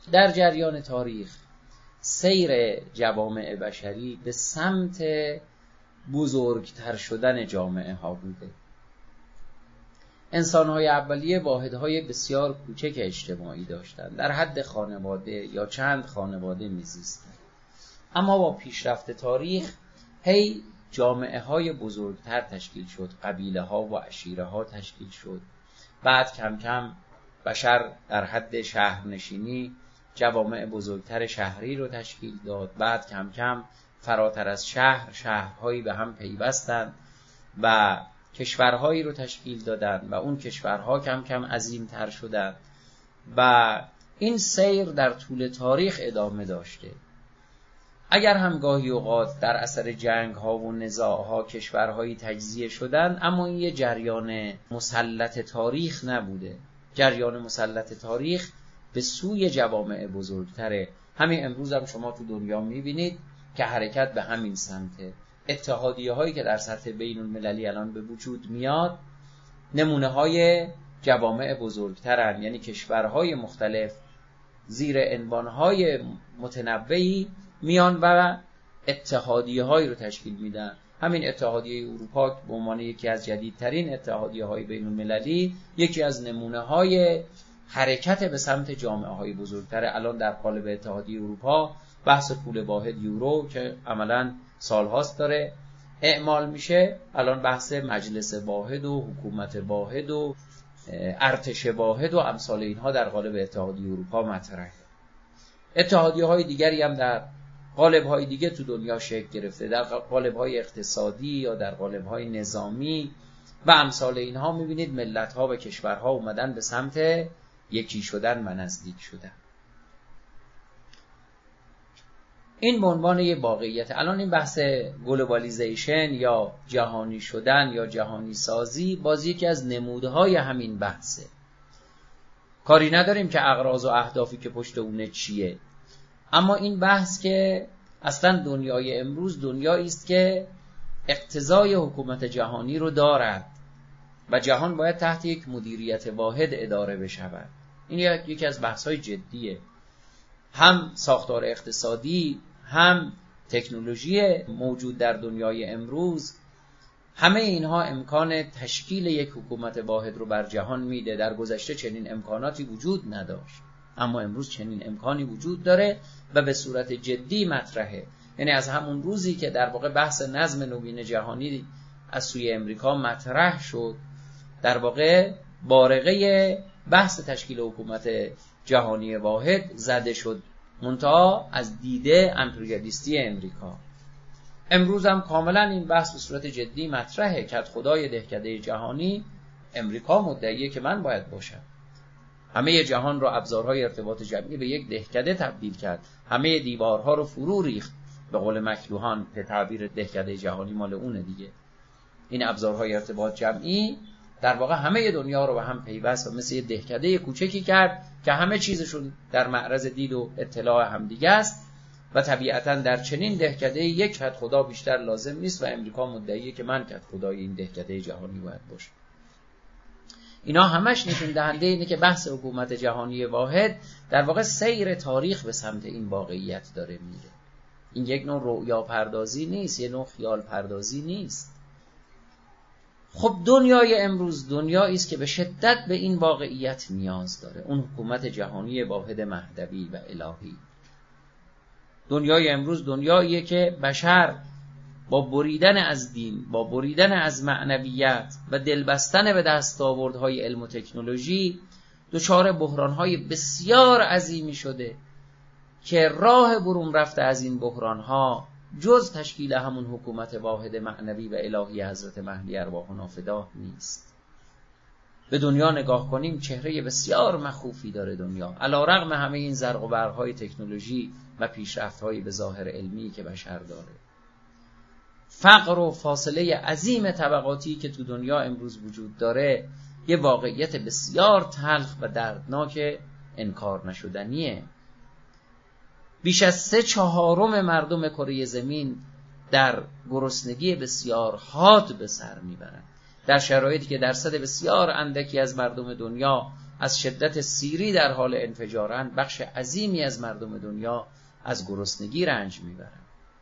در جریان تاریخ سیر جوامع بشری به سمت بزرگتر شدن جامعه ها بوده. انسان‌های اولیه واحدهای بسیار کوچک اجتماعی داشتند، در حد خانواده یا چند خانواده میزیستند. اما با پیشرفت تاریخ هی جامعه‌های بزرگتر تشکیل شد، قبیله‌ها و عشیره‌ها تشکیل شد. بعد کم کم بشر در حد شهرنشینی جوامع بزرگتر شهری رو تشکیل داد. بعد کم کم فراتر از شهرهایی به هم پیوستند و کشورهایی رو تشکیل دادند و اون کشورها کم کم عظیم‌تر شدند و این سیر در طول تاریخ ادامه داشته. اگر هم گاهی اوقات در اثر جنگ‌ها و نزاع‌ها کشورهایی تجزیه شدند، اما این یه جریان مسلط تاریخ نبوده. جریان مسلط تاریخ به سوی جوامع بزرگتره. همین امروز هم شما تو دنیا می‌بینید که حرکت به همین سمته. اتحادیه‌هایی که در سطح بین‌المللی الان به وجود میاد نمونه‌های جوامع بزرگترن، یعنی کشورهای مختلف زیر عنوان‌های متنوعی میان و اتحادیه‌هایی رو تشکیل میدن. همین اتحادیه اروپا به عنوان یکی از جدیدترین اتحادیه‌های بین‌المللی یکی از نمونه‌های حرکت به سمت جامعه‌های بزرگتر. الان در قالب اتحادیه اروپا بحث پول واحد یورو که عملاً سالهاست داره اعمال میشه، الان بحث مجلس واحد و حکومت واحد و ارتش واحد و امثال اینها در قالب اتحادیه اروپا مطرحه. اتحادیه‌های دیگری هم در قالب‌های دیگه تو دنیا شکل گرفته، در قالب‌های اقتصادی یا در قالب‌های نظامی و امثال اینها. می‌بینید ملت‌ها و کشورها اومدن به سمت یکی شدن و نزدیک شدن. این به عنوان یه واقعیت. الان این بحث گلوبالیزیشن یا جهانی شدن یا جهانی سازی باز یکی از نمودهای همین بحثه. کاری نداریم که اغراض و اهدافی که پشت اونه چیه، اما این بحث که اصلا دنیای امروز دنیایی است که اقتضای حکومت جهانی رو دارد و جهان باید تحت یک مدیریت واحد اداره بشود. این یکی از بحث‌های جدیه. هم ساختار اقتصادی، هم تکنولوژی موجود در دنیای امروز، همه اینها امکان تشکیل یک حکومت واحد رو بر جهان میده. در گذشته چنین امکاناتی وجود نداشت، اما امروز چنین امکانی وجود داره و به صورت جدی مطرحه. یعنی از همون روزی که در واقع بحث نظم نوین جهانی از سوی امریکا مطرح شد، در واقع بارقه بحث تشکیل حکومت جهانی واحد زده شد، منتها از دیده امپریالیستی امریکا. امروز هم کاملا این بحث به صورت جدی مطرحه که خدای دهکده جهانی امریکا مدعیه که من باید باشم. همه جهان رو ابزارهای ارتباط جمعی به یک دهکده تبدیل کرد، همه دیوارها رو فرو ریخت. به قول مکلوهان به تعبیر دهکده جهانی مال اونه دیگه. این ابزارهای ارتباط جمعی در واقع همه دنیا رو به هم پیوست و مثل یه دهکده کوچکی کرد که همه چیزشون در معرض دید و اطلاع همدیگه است و طبیعتاً در چنین دهکده یک کدخدا بیشتر لازم نیست و امریکا مدعیه که من کدخدای این دهکده جهانی باید باشم. اینا همش نشون دهنده اینه که بحث حکومت جهانی واحد در واقع سیر تاریخ به سمت این واقعیت داره میره. این یک نوع رؤیا پردازی نیست، یک نوع خیال پردازی نیست. خب دنیای امروز دنیایی است که به شدت به این واقعیت نیاز داره، اون حکومت جهانی واحد مهدوی و الهی. دنیای امروز دنیاییه که بشر با بریدن از دین، با بریدن از معنویت و دلبستن به دستاوردهای علم و تکنولوژی دچار بحرانهای بسیار عظیمی شده که راه برون رفته از این بحرانها جز تشکیل همون حکومت واحد معنوی و الهی حضرت مهدی ارواح نافداه نیست. به دنیا نگاه کنیم چهره بسیار مخوفی داره دنیا، علی‌رغم همه این زرق و برق‌های تکنولوژی و پیشرفت‌های به ظاهر علمی که بشر داره. فقر و فاصله عظیم طبقاتی که تو دنیا امروز وجود داره یه واقعیت بسیار تلخ و دردناک انکار نشدنیه. بیش از 3/4 مردم کره زمین در گرسنگی بسیار حاد به سر میبرند، در شرایطی که درصد بسیار اندکی از مردم دنیا از شدت سیری در حال انفجارن، بخش عظیمی از مردم دنیا از گرسنگی رنج میبرن.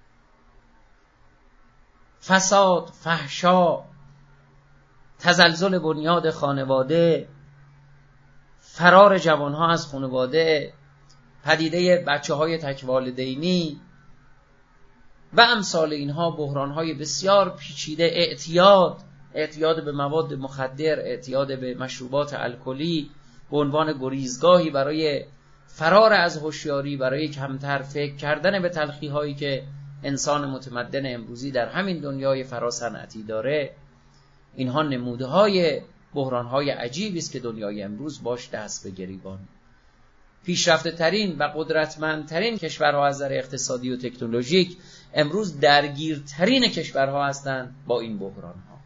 فساد، فحشا، تزلزل بنیاد خانواده، فرار جوانها از خانواده، پدیده بچه‌های تکوالدینی و امثال اینها، بحران‌های بسیار پیچیده، اعتیاد به مواد مخدر، اعتیاد به مشروبات الکلی به عنوان گریزگاهی برای فرار از هوشیاری، برای کمتر فکر کردن به تلخی‌هایی که انسان متمدن امروزی در همین دنیای فراصنعتی داره. اینها نمودهای بحران‌های عجیبی است که دنیای امروز باش دست به گریبان. پیشرفته ترین و قدرتمندترین کشورها از نظر اقتصادی و تکنولوژیک امروز درگیرترین کشورها هستند با این بحران‌ها.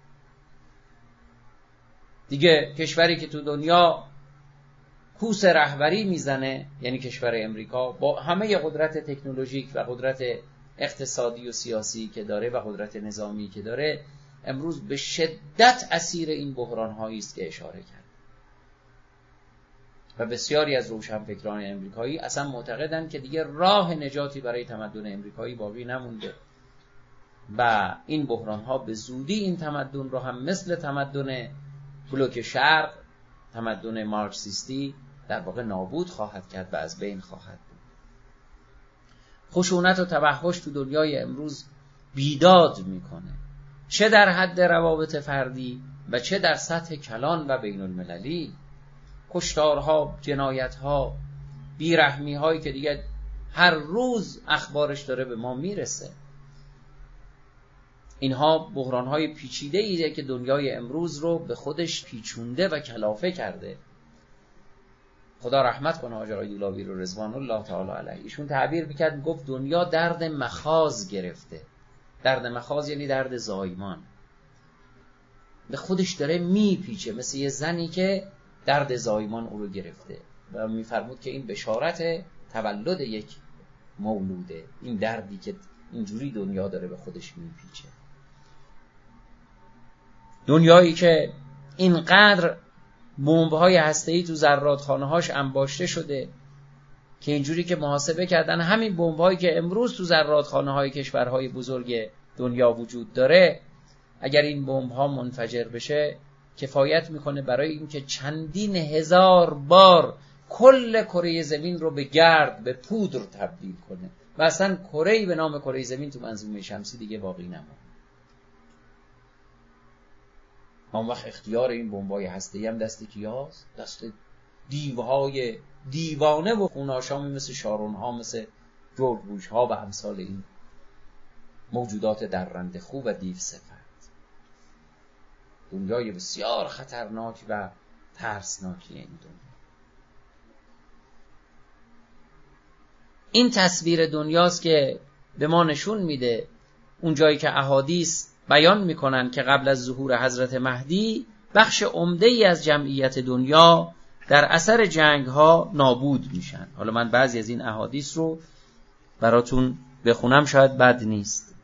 دیگه کشوری که تو دنیا کوس رهبری میزنه، یعنی کشور امریکا، با همه قدرت تکنولوژیک و قدرت اقتصادی و سیاسی که داره و قدرت نظامی که داره، امروز به شدت اسیر این بحران‌هایی است که اشاره کرد. و بسیاری از روشنفکران امریکایی اصلا معتقدند که دیگه راه نجاتی برای تمدن امریکایی باقی نمونده و این بحران‌ها به زودی این تمدن رو هم مثل تمدن بلوک شرق، تمدن مارکسیستی، در واقع نابود خواهد کرد و از بین خواهد بود. خشونت و تبهش تو دنیای امروز بیداد میکنه، چه در حد روابط فردی و چه در سطح کلان و بین المللی. کشتارها، جنایتها، بیرحمی‌هایی که دیگه هر روز اخبارش داره به ما میرسه. اینها بحران‌های پیچیده‌ایه که دنیای امروز رو به خودش پیچونده و کلافه کرده. خدا رحمت کنه حاج آقای دولاوی رو رضوان الله تعالی علیه. ایشون تعبیر می‌کرد، گفت دنیا درد مخاض گرفته. درد مخاض یعنی درد زایمان. به خودش داره میپیچه، مثل یه زنی که درد زایمان او رو گرفته و میفرمود که این بشارت تولد یک مولوده، این دردی که اینجوری دنیا داره به خودش میپیچه. دنیایی که اینقدر بمب‌های هسته‌ای تو زرادخانه‌هاش انباشته شده که اینجوری که محاسبه کردن همین بمب‌هایی که امروز تو زرادخانه‌های کشورهای بزرگ دنیا وجود داره، اگر این بمب‌ها منفجر بشه کفایت میکنه برای اینکه چندین هزار بار کل کره زمین رو به گرد، به پودر تبدیل کنه و اصلا کره‌ای به نام کره زمین تو منظومه شمسی دیگه باقی نمونه. اون وقت اختیار این بمب‌های هسته‌ای هم دست کیاست؟ دست دیوهای دیوانه و خوناشامی مثل شارون‌ها، مثل جورج بوش‌ها و امثال این موجودات درنده خو و دیو صفت. دنیای بسیار خطرناک و ترسناکی این دنیا. این تصویر دنیاست که به ما نشون میده اون جایی که احادیث بیان میکنن که قبل از ظهور حضرت مهدی بخش عمده‌ای از جمعیت دنیا در اثر جنگ‌ها نابود میشن. حالا من بعضی از این احادیث رو براتون بخونم، شاید بد نیست.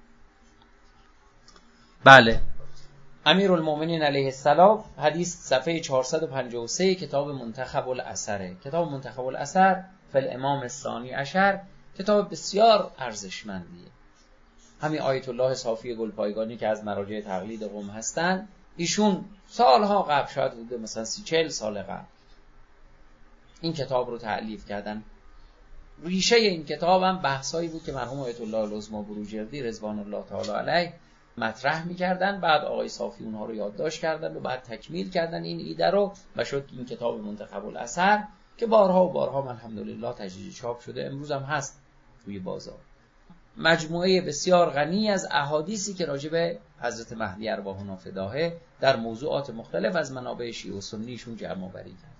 بله، امیرالمومنین علیه السلام، حدیث صفحه 453 کتاب منتخب الاثر. کتاب منتخب الاثر فی الامام الثانی عشر کتاب بسیار ارزشمندیه. همین آیت الله صافی گلپایگانی که از مراجع تقلید قم هستن، ایشون سالها قبل، شاید بوده مثلا 30-40 سال قبل، این کتاب رو تألیف کردن. ریشه این کتاب هم بحثایی بود که مرحوم آیت الله العظمی بروجردی رضوان الله تعالی علیه مطرح می‌کردن، بعد آقای صافی اونها رو یادداشت کردن و بعد تکمیل کردن این ایده رو و شد این کتاب منتخب الاثر که بارها و بارها الحمدلله تجدید چاپ شده، امروز هم هست توی بازار. مجموعه بسیار غنی از احادیثی که راجع به حضرت مهدی ارواحنا فداه در موضوعات مختلف از منابع شیعه و سنیشون جمع آوری کرد.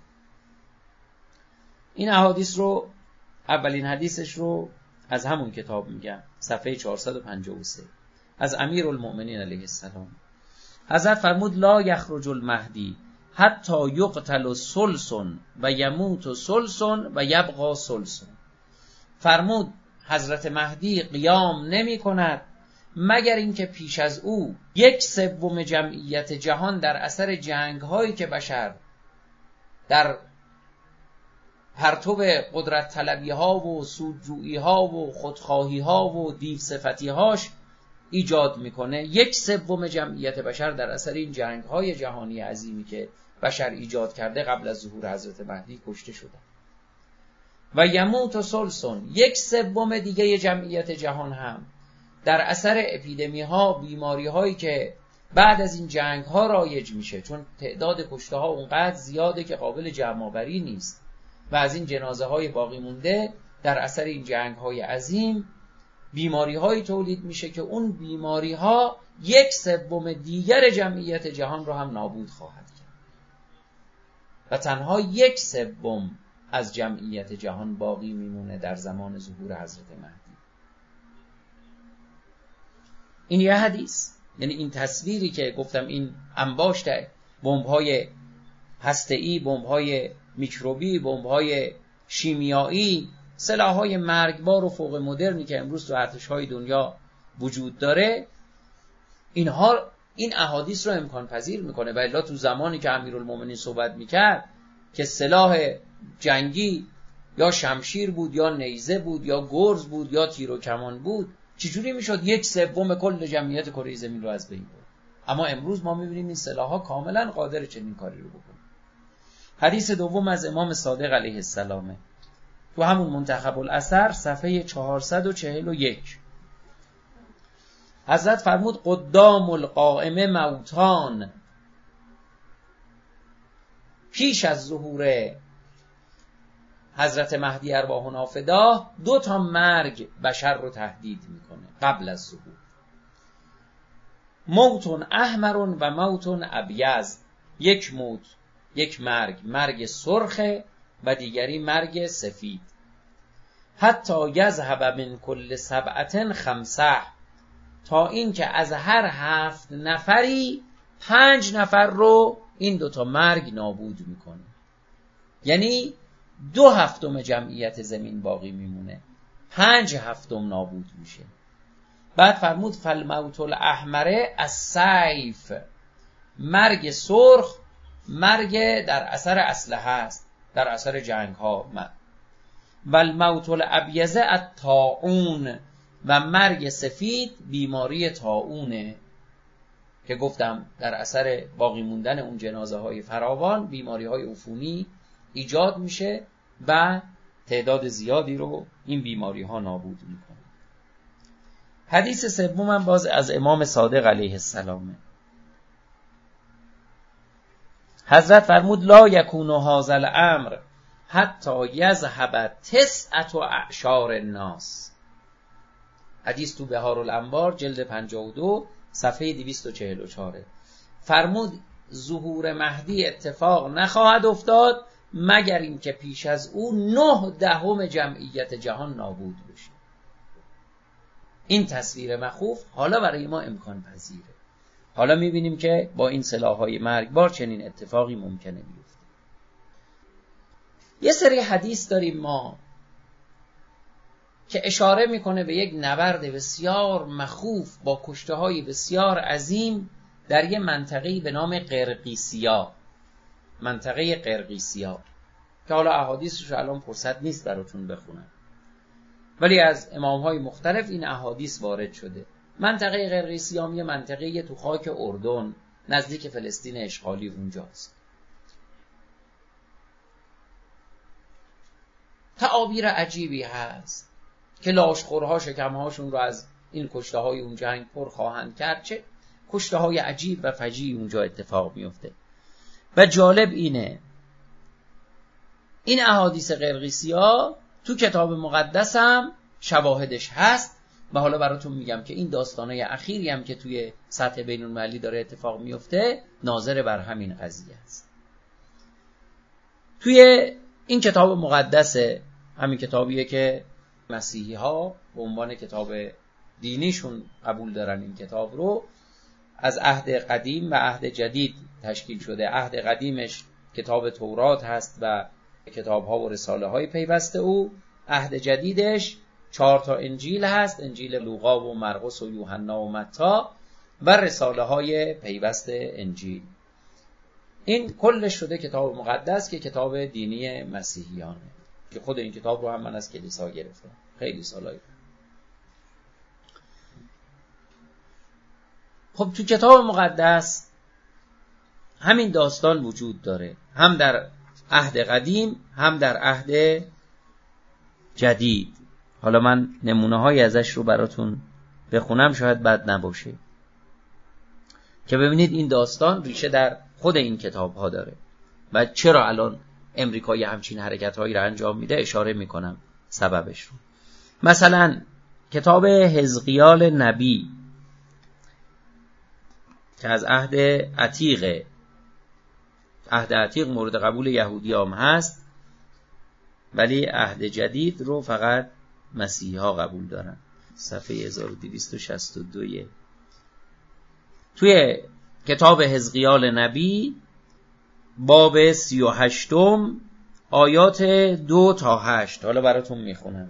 این احادیث رو، اولین حدیثش رو از همون کتاب میگم، صفحه 453 از امیرالمومنین علیه السلام. حضرت فرمود لا یخرج المهدی حتی یقتل ثلث و یموت ثلث و یبقى ثلث. فرمود حضرت مهدی قیام نمی کند مگر اینکه پیش از او 1/3 جمعیت جهان در اثر جنگ هایی که بشر در پرتو قدرت طلبی ها و سودجویی ها و خودخواهی ها و دیو صفتی هاش ایجاد میکنه. 1/3 جمعیت بشر در اثر این جنگ های جهانی عظیمی که بشر ایجاد کرده قبل از ظهور حضرت مهدی کشته شدن. و یموت ثلث، 1/3 دیگه جمعیت جهان هم در اثر اپیدمی ها، بیماری هایی که بعد از این جنگ ها رایج میشه، چون تعداد کشته ها اونقدر زیاده که قابل جمع آوری نیست و از این جنازه های باقی مونده در اثر این جنگ های عظیم بیماری های تولید میشه که اون بیماری ها 1/3 دیگر جمعیت جهان رو هم نابود خواهد کرد و تنها 1/3 از جمعیت جهان باقی میمونه در زمان ظهور حضرت مهدی. این یه حدیث، یعنی این تصویری که گفتم، این انباشت بمب‌های هسته‌ای، بمب‌های میکروبی، بمب‌های شیمیایی، سلاح‌های مرگبار و فوق مدرنی که امروز تو ارتش‌های دنیا وجود داره، اینها این احادیث رو امکان پذیر میکنه. و الا تو زمانی که امیرالمومنین صحبت میکرد که سلاح جنگی یا شمشیر بود یا نیزه بود یا گرز بود یا تیر و کمان بود، چجوری میشد 1/3 کل جمعیت کره زمین رو از بین برد؟ اما امروز ما میبینیم این سلاح‌ها کاملا قادر چنین کاری رو بکنه. حدیث دوم از امام صادق علیه السلامه، تو همون منتخب الاثر صفحه 441. حضرت فرمود قدام القائمه موتان، پیش از ظهور حضرت مهدی ارواحنا فداه 2 مرگ بشر رو تهدید میکنه قبل از ظهور. موت احمر و موت ابیض، یک موت، یک مرگ سرخه و دیگری مرگ سفید. حتی یذهب من کل 7 5، تا این که از هر 7 نفری 5 نفر رو این 2 مرگ نابود میکنه. یعنی 2/7 جمعیت زمین باقی میمونه، 5/7 نابود میشه. بعد فرمود فالموت الاحمر السیف، مرگ سرخ مرگ در اثر اسلحه است، در اثر جنگ ها. و الموت الابیض الطاعون، و مرگ سفید بیماری طاعونه که گفتم در اثر باقی موندن اون جنازه های فراوان بیماری های عفونی ایجاد میشه و تعداد زیادی رو این بیماری ها نابود میکنه. حدیث سوم هم باز از امام صادق علیه السلامه. حضرت فرمود لا یکون هذا الامر حتی یذهب 9 اعشار الناس. حدیث تو بهار الانوار جلد 52 صفحه 244. فرمود ظهور مهدی اتفاق نخواهد افتاد مگر این که پیش از او 9/10 جمعیت جهان نابود بشه. این تصویر مخوف حالا برای ما امکان پذیره. حالا میبینیم که با این سلاح‌های مرگبار چنین اتفاقی ممکنه بیفته. یه سری حدیث داریم ما که اشاره میکنه به یک نبرد بسیار مخوف با کشته‌های بسیار عظیم در یه منطقه‌ای به نام قرقیسیا، منطقه قرقیسیا که حالا احادیثش الان فرصت نیست براتون بخونم، ولی از امام‌های مختلف این احادیث وارد شده. منطقه قرقیسیا یه منطقه تو خاک اردن نزدیک فلسطین اشغالی اونجاست. تعابیر عجیبی هست که لاشخورها شکمهاشون رو از این کشته‌های اون جنگ پر خواهند کرد. چه کشته‌های عجیب و فجیعی اونجا اتفاق میفته. و جالب اینه این احادیث قرقیسیا تو کتاب مقدس هم شواهدش هست و حالا براتون میگم که این داستانای اخیری هم که توی سطح بین‌المللی داره اتفاق میفته ناظر بر همین قضیه است. توی این کتاب مقدس، همین کتابیه که مسیحی ها به عنوان کتاب دینیشون قبول دارن، این کتاب رو از عهد قدیم و عهد جدید تشکیل شده. عهد قدیمش کتاب تورات هست و کتاب ها و رساله های پیوسته او. عهد جدیدش 4 انجیل هست، انجیل لوقا و مرقس و یوحنا و متی و رساله های پیوسته انجیل. این کلش شده کتاب مقدس که کتاب دینی مسیحیانه، که خود این کتاب رو هم من از کلیسا گرفتم خیلی سالایی. خب تو کتاب مقدس همین داستان وجود داره، هم در عهد قدیم هم در عهد جدید. حالا من نمونه‌هایی ازش رو براتون بخونم، شاید بد نباشه، که ببینید این داستان ریشه در خود این کتاب ها داره و چرا الان امریکا همچین حرکت هایی را انجام میده اشاره میکنم سببش رو. مثلا کتاب حزقیال نبی که از عهد عتیق مورد قبول یهودی هم هست، ولی عهد جدید رو فقط مسیحی ها قبول دارن. صفحه 1262 توی کتاب حزقیال نبی باب 38 آیات 2 تا 8. حالا براتون میخونم.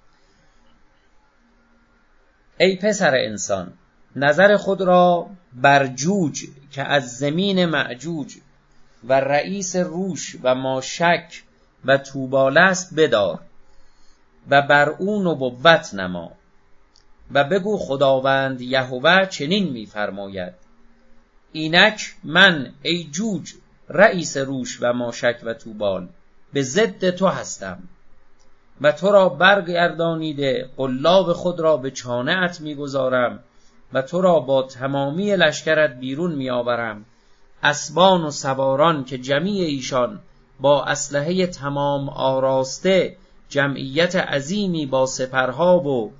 ای پسر انسان، نظر خود را بر جوج که از زمین معجوج و رئیس روش و ماشک و توبال است بدار و بر او نبوت نما و بگو خداوند یهوه چنین می‌فرماید: اینک من ای جوج رئیس روش و ماشک و توبال به ضد تو هستم و تو را برگردانیده قلاب خود را به چانه‌ات می‌گذارم و تو را با تمامی لشکرت بیرون می‌آورم، اسبان و سواران که جمیع ایشان با اسلحه تمام آراسته، جمعیت عظیمی با سپرها و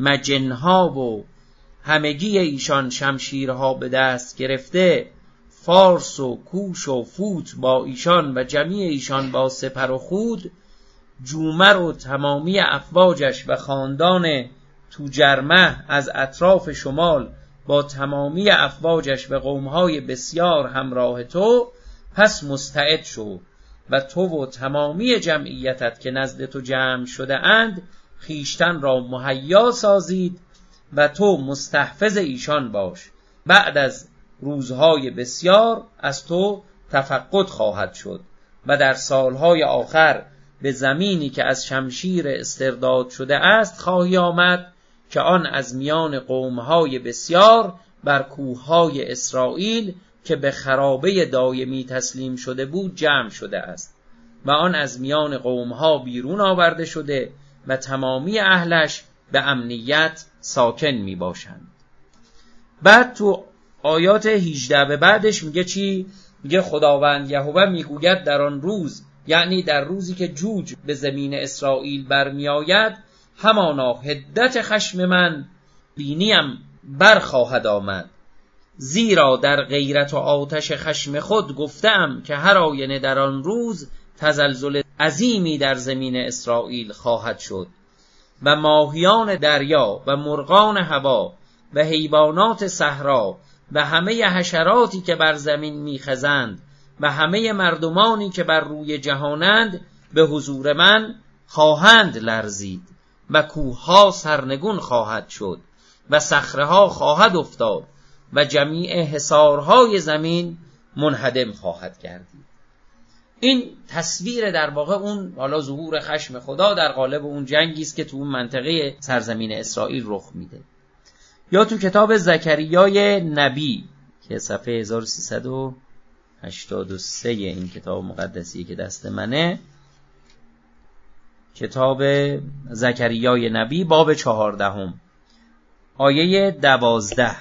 مجنها و همگی ایشان شمشیرها به دست گرفته، فارس و کوش و فوت با ایشان و جمیع ایشان با سپر و خود، جومر و تمامی افواجش و خاندان توجرمه از اطراف شمال با تمامی افواجش و قومهای بسیار همراه تو، پس مستعد شو و تو و تمامی جمعیتت که نزد تو جمع شده اند خیشتن را مهیا سازید و تو مستحفظ ایشان باش. بعد از روزهای بسیار از تو تفقد خواهد شد و در سالهای آخر به زمینی که از شمشیر استرداد شده است خواهی آمد، که آن از میان قومهای بسیار بر کوههای اسرائیل که به خرابه دایمی تسلیم شده بود جمع شده است و آن از میان قومها بیرون آورده شده و تمامی اهلش به امنیت ساکن می باشند. بعد تو آیات 18 به بعدش میگه چی؟ میگه خداوند یهوه میگوید در آن روز، یعنی در روزی که جوج به زمین اسرائیل برمی آید، همانا حدت خشم من بینیم برخواهد آمد، زیرا در غیرت و آتش خشم خود گفتم که هر آینه در آن روز تزلزل عظیمی در زمین اسرائیل خواهد شد و ماهیان دریا و مرغان هوا و حیوانات صحرا و همه حشراتی که بر زمین میخزند و همه مردمانی که بر روی جهانند به حضور من خواهند لرزید و کوه‌ها سرنگون خواهد شد و صخره‌ها خواهد افتاد و جمیع حصارهای زمین منهدم خواهد گردید. این تصویر در واقع اون حالا ظهور خشم خدا در قالب اون جنگی است که تو اون منطقه سرزمین اسرائیل رخ میده. یا تو کتاب زکریای نبی که صفحه 1383 این کتاب مقدسی که دست منه، کتاب زکریای نبی باب 14 آیه 12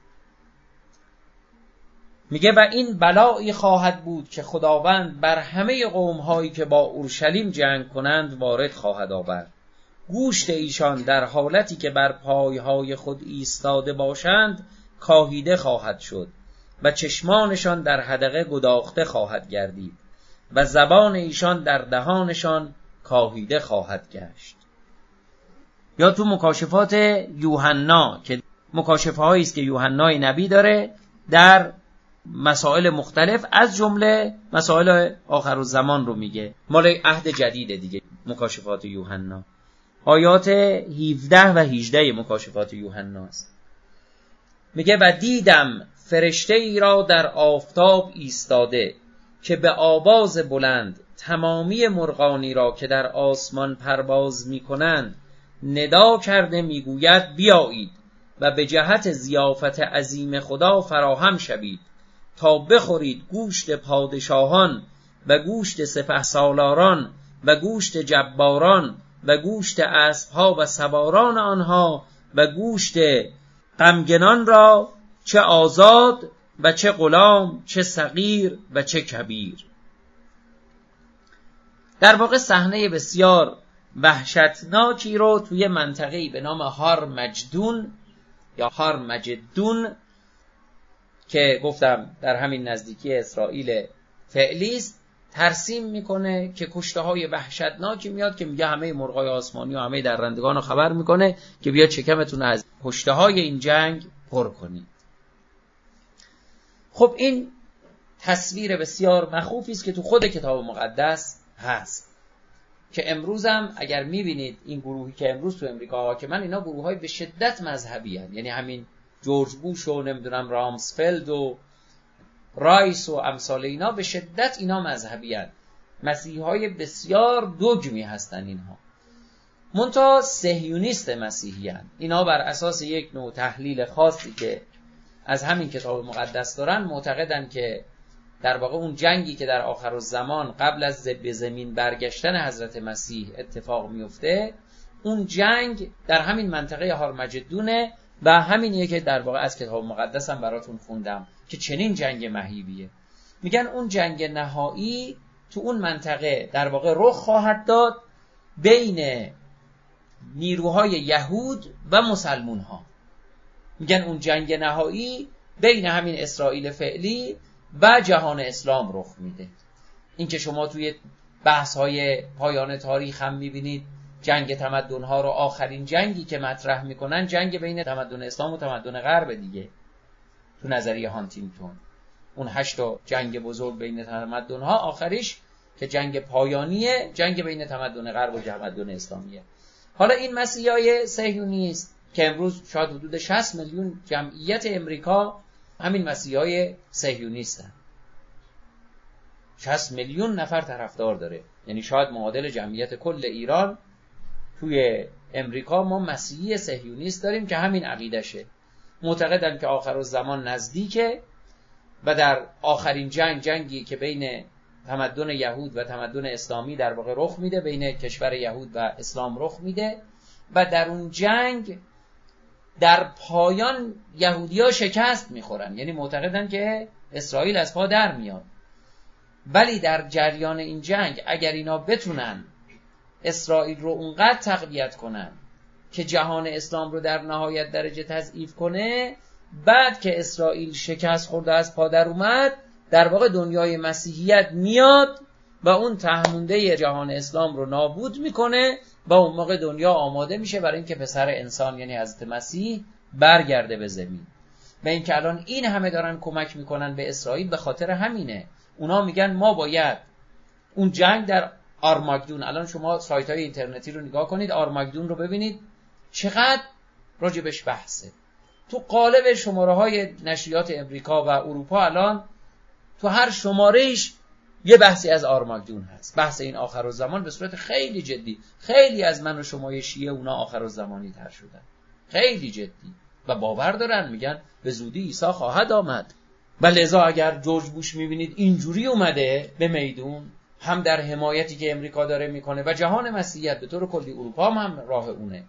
میگه: و این بلایی خواهد بود که خداوند بر همه قوم‌هایی که با اورشلیم جنگ کنند وارد خواهد آورد. گوشت ایشان در حالتی که بر پایهای خود ایستاده باشند کاهیده خواهد شد و چشمانشان در حدقه گداخته خواهد گردید و زبان ایشان در دهانشان کاهیده خواهد گشت. یا تو مکاشفات یوحنا که مکاشفه هایی است که یوحنای نبی داره در مسائل مختلف، از جمله مسائل آخرالزمان رو میگه، مال عهد جدیده دیگه مکاشفات یوحنا. آیات 17 و 18 مکاشفات یوحنا است. میگه: و دیدم فرشته ای را در آفتاب ایستاده که به آواز بلند تمامی مرغانی را که در آسمان پرواز می‌کنند ندا کرده میگوید بیایید و به جهت ضیافت عظیم خدا فراهم شوید تا بخورید گوشت پادشاهان و گوشت سپهسالاران و گوشت جباران و گوشت اسبها و سواران آنها و گوشت غمگنان را، چه آزاد و چه غلام، چه صغیر و چه کبیر. در واقع صحنه بسیار وحشتناکی رو توی منطقه‌ای به نام هارمجدون یا هارمجدون که گفتم در همین نزدیکی اسرائیل فعلی است ترسیم میکنه که کشته های وحشتناکی میاد که میگه همه مرغای آسمانی و همه درندگان رو خبر میکنه که بیا چکمتون از کشته های این جنگ پر کنید. خب این تصویر بسیار مخوفی است که تو خود کتاب مقدس هست که امروز هم اگر میبینید این گروهی که امروز تو امریکا حاکمن، اینا گروه‌های به شدت مذهبی هستند. یعنی همین جورج بوش و نمیدونم رامسفلد و رایس و امثال اینا به شدت اینا مذهبی هستند. مسیحی‌های بسیار دوگمی هستن اینها. منتها صهیونیست مسیحی هستند. اینا بر اساس یک نوع تحلیل خاصی که از همین کتاب مقدس دارن معتقدن که در واقع اون جنگی که در آخرالزمان قبل از به زمین برگشتن حضرت مسیح اتفاق میفته، اون جنگ در همین منطقه هارمجدونه و همینیه که در واقع از کتاب مقدس هم براتون خوندم که چنین جنگ مهیبیه. میگن اون جنگ نهایی تو اون منطقه در واقع رخ خواهد داد بین نیروهای یهود و مسلمون ها. میگن اون جنگ نهایی بین همین اسرائیل فعلی و جهان اسلام رخ میده. این که شما توی بحث‌های پایان تاریخ هم میبینید جنگ تمدن‌ها رو، آخرین جنگی که مطرح میکنن جنگ بین تمدن اسلام و تمدن غرب دیگه. تو نظریه هانتینگتون اون 8 جنگ بزرگ بین تمدن‌ها آخریش که جنگ پایانیه، جنگ بین تمدن غرب و تمدن اسلامیه. حالا این مسیحای صهیونیست که امروز شاید حدود 60 میلیون جمعیت امریکا همین مسیحای صهیونیستن. 60 میلیون نفر طرفدار داره. یعنی شاید معادل جمعیت کل ایران توی امریکا ما مسیحی صهیونیست داریم که همین عقیدشه. معتقدن که آخرالزمان نزدیکه و در آخرین جنگی که بین تمدن یهود و تمدن اسلامی در واقع رخ میده، بین کشور یهود و اسلام رخ میده و در اون جنگ در پایان یهودی‌ها شکست میخورن. یعنی معتقدن که اسرائیل از پا در میاد، ولی در جریان این جنگ اگر اینا بتونن اسرائیل رو اونقدر تقویت کنن که جهان اسلام رو در نهایت درجه تضعیف کنه، بعد که اسرائیل شکست خورده از پا در اومد، در واقع دنیای مسیحیت میاد و اون تهمونده جهان اسلام رو نابود میکنه و اون موقع دنیا آماده میشه برای اینکه پسر انسان یعنی حضرت مسیح برگرده به زمین. و اینکه الان این همه دارن کمک میکنن به اسرائیل به خاطر همینه. اونا میگن ما باید اون جنگ در آرماگدون، الان شما سایت‌های اینترنتی رو نگاه کنید، آرماگدون رو ببینید چقدر راجبش بحثه. تو قالب شماره‌های نشریات امریکا و اروپا الان تو هر شماره‌ایش یه بحثی از آرماگدون هست، بحث این آخرالزمان به صورت خیلی جدی. خیلی از من و شما شیعه اونا آخرالزمانی تر شدن، خیلی جدی و باور دارن، میگن به زودی عیسی خواهد آمد. و لذا اگر جورج بوش میبینید اینجوری اومده به میدون، هم در حمایتی که امریکا داره میکنه و جهان مسیحیت به طور کلی، اروپا هم راه اونه،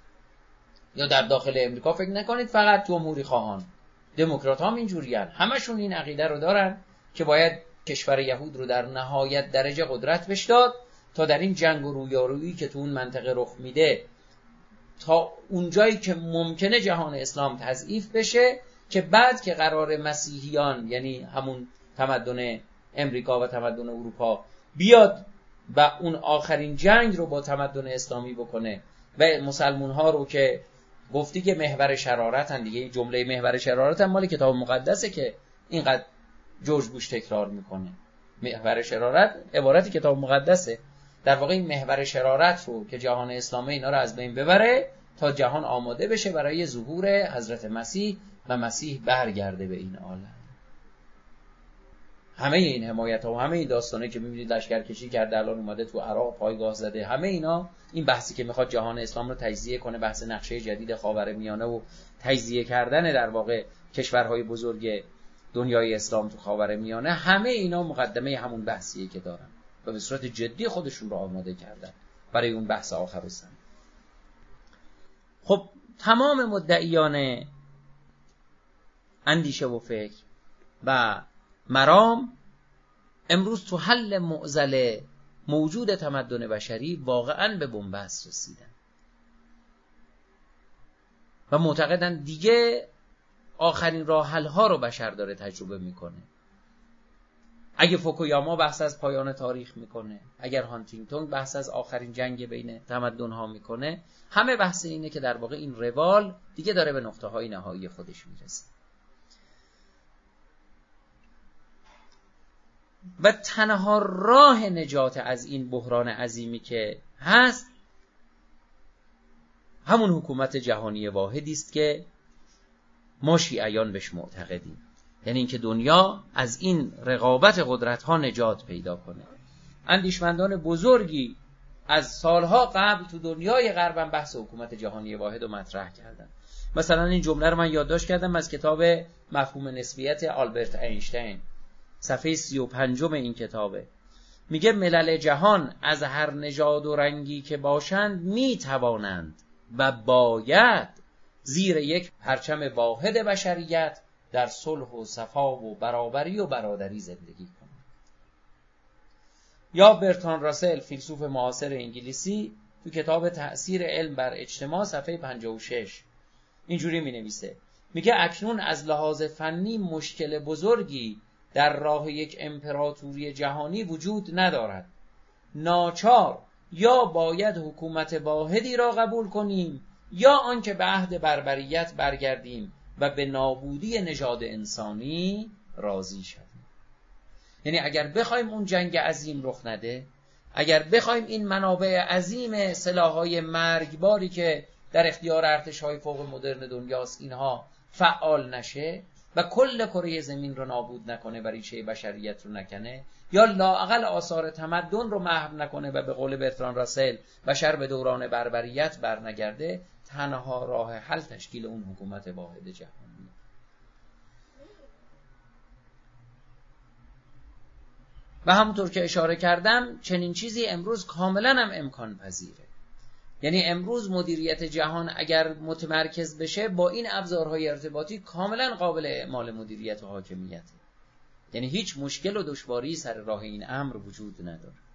یا در داخل امریکا فکر نکنید فقط جمهوری خواهان، دموکرات هم اینجوریان، همشون این عقیده رو دارن که باید کشور یهود رو در نهایت درجه قدرت بهش داد تا در این جنگ و رویارویی که تو اون منطقه رخ میده تا اونجایی که ممکنه جهان اسلام تضعیف بشه، که بعد که قرار مسیحیان یعنی همون تمدن امریکا و تمدن اروپا بیاد و اون آخرین جنگ رو با تمدن اسلامی بکنه و مسلمون ها رو که گفتی که محور شرارتن دیگه، جمله محور شرارت هم مال کتاب مقدسه که اینقدر جورج بوش تکرار میکنه. محور شرارت عبارت کتاب مقدسه. در واقع این محور شرارت رو که جهان اسلامی اینا رو از بین ببره تا جهان آماده بشه برای ظهور حضرت مسیح و مسیح برگرده به این عالم. همه این حمایت‌ها و همه این داستانه که می‌بینید لشکرکشی کرده الان اومده تو عراق پایگاه زده، همه اینا این بحثی که میخواد جهان اسلام رو تجزیه کنه، بحث نقشه جدید خاورمیانه و تجزیه کردن در واقع کشورهای بزرگ دنیای اسلام تو خاورمیانه، همه اینا مقدمه همون بحثیه که دارن و به صورت جدی خودشون رو آماده کردن برای اون بحث آخرالزمان. خب تمام مدعیان اندیشه و فکر و مرام امروز تو حل معضله موجود تمدن بشری واقعاً به بنبست رسیدن و معتقدن دیگه آخرین راه حل ها رو بشر داره تجربه میکنه. اگه فوکویاما بحث از پایان تاریخ میکنه، اگر هانتینگتون بحث از آخرین جنگ بین تمدن ها میکنه، همه بحث اینه که در واقع این روال دیگه داره به نقطه های نهایی خودش میرسه و تنها راه نجات از این بحران عظیمی که هست همون حکومت جهانی واحدی است که ما شیعیان بهش معتقدیم، یعنی اینکه دنیا از این رقابت قدرت‌ها نجات پیدا کنه. اندیشمندان بزرگی از سالها قبل تو دنیای غرب بحث حکومت جهانی واحد رو مطرح کردن. مثلا این جمله رو من یادداشت کردم از کتاب مفهوم نسبیت آلبرت اینشتین، صفحه 35 این کتابه. میگه ملل جهان از هر نژاد و رنگی که باشند میتوانند و باید زیر یک پرچم واحد بشریت در صلح و صفا و برابری و برادری زندگی کنند. یا برتراند راسل فیلسوف معاصر انگلیسی تو کتاب تأثیر علم بر اجتماع صفحه 56 اینجوری می نویسه، میگه اکنون از لحاظ فنی مشکل بزرگی در راه یک امپراتوری جهانی وجود ندارد. ناچار یا باید حکومت واحدی را قبول کنیم یا آنکه به عهد بربریت برگردیم و به نابودی نژاد انسانی راضی شویم. یعنی اگر بخوایم اون جنگ عظیم رخ نده، اگر بخوایم این منابع عظیم سلاح‌های مرگباری که در اختیار ارتش‌های فوق مدرن دنیاست اینها فعال نشه و کل کره زمین رو نابود نکنه و ریشه بشریت رو نکنه، یا لااقل آثار تمدن رو محو نکنه و به قول برتراند راسل بشر به دوران بربریت برنگرده، تنها راه حل تشکیل اون حکومت واحد جهانی. و همونطور که اشاره کردم چنین چیزی امروز کاملا هم امکان پذیره. یعنی امروز مدیریت جهان اگر متمرکز بشه با این ابزارهای ارتباطی کاملا قابل اعمال مدیریت و حاکمیته. یعنی هیچ مشکل و دشواری سر راه این امر وجود نداره.